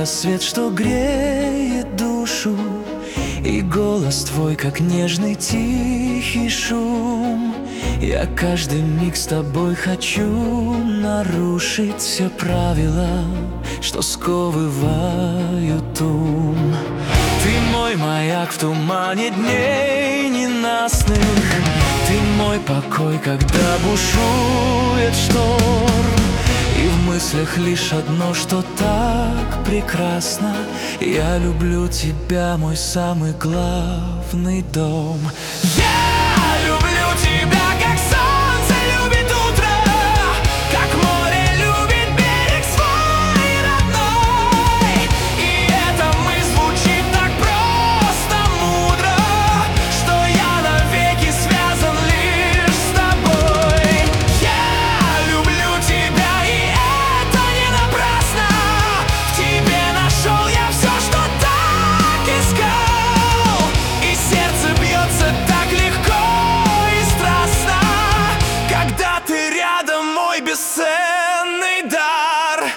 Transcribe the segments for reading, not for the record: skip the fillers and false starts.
рассвет, что греет душу, и голос твой, как нежный тихий шум. Я каждый миг с тобой хочу нарушить все правила, что сковывают ум. Ты мой маяк в тумане дней ненастных, ты мой покой, когда бушует шторм. И в мыслях лишь одно, что так прекрасно: я люблю тебя, мой самый главный дом. Я люблю тебя, как солнце любит утро, как море любит берег свой родной. И эта мысль звучит так просто мудро, что я навеки связан лишь с тобой. Я люблю тебя, и это не напрасно. В тебе нашел я все, что так искал, и сердце бьется так легко и страстно, когда ты рядом, мой бесценный дар.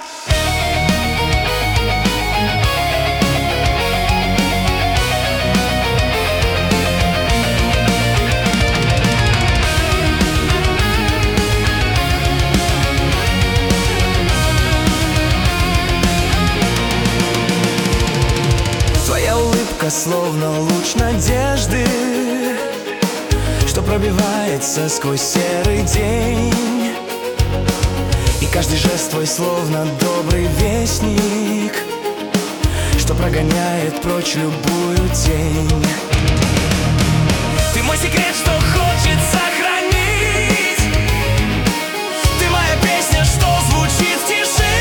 Твоя улыбка словно луч надежды, что пробивается сквозь серый день. И каждый жест твой словно добрый вестник, что прогоняет прочь любую тень. Ты мой секрет, что хочет сохранить, ты моя песня, что звучит в тиши.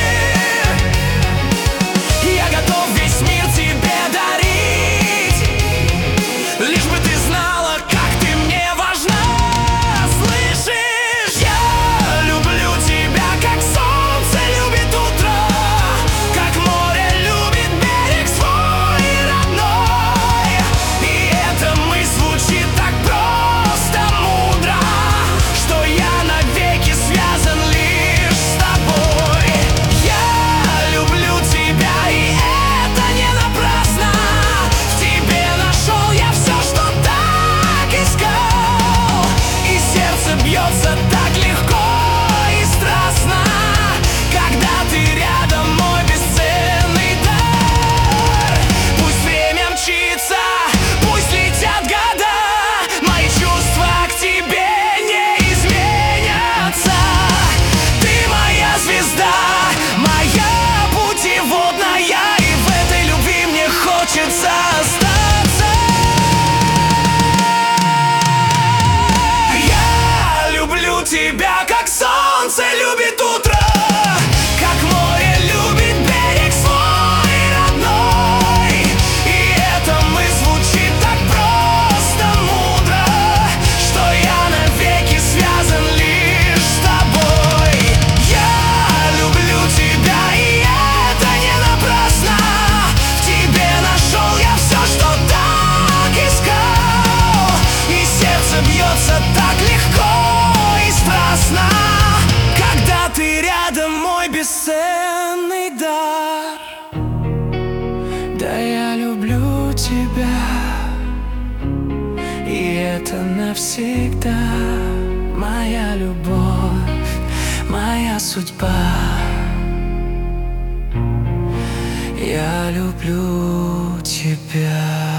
Я готов весь мир тебе дарить, лишь бы ты знала, как ты мне важна. Слышишь? Я люблю тебя, как солнце любит утро, как море любит берег свой родной. И эта мысль звучит так просто мудро, что я навеки связан лишь с тобой. Я люблю тебя, и это не напрасно. В тебе нашел я все, что так искал, и сердце бьется так легко и страстно, когда ты рядом, мой бесценный дар. Пусть время мчится, пусть летят года, мои чувства к тебе не изменятся. Ты моя звезда, моя путеводная, и в этой любви мне хочется остаться. Я люблю тебя, как солнце любит утро, как море любит берег свой родной. И эта мысль звучит так просто мудро, что я навеки связан лишь с тобой. Я люблю тебя, и это не напрасно. В тебе нашел я все, что так искал, и сердце бьется так легко и страстно, когда ты рядом, мой бесценный дар. Да, я люблю тебя, и это навсегда. Моя любовь, моя судьба. Я люблю тебя.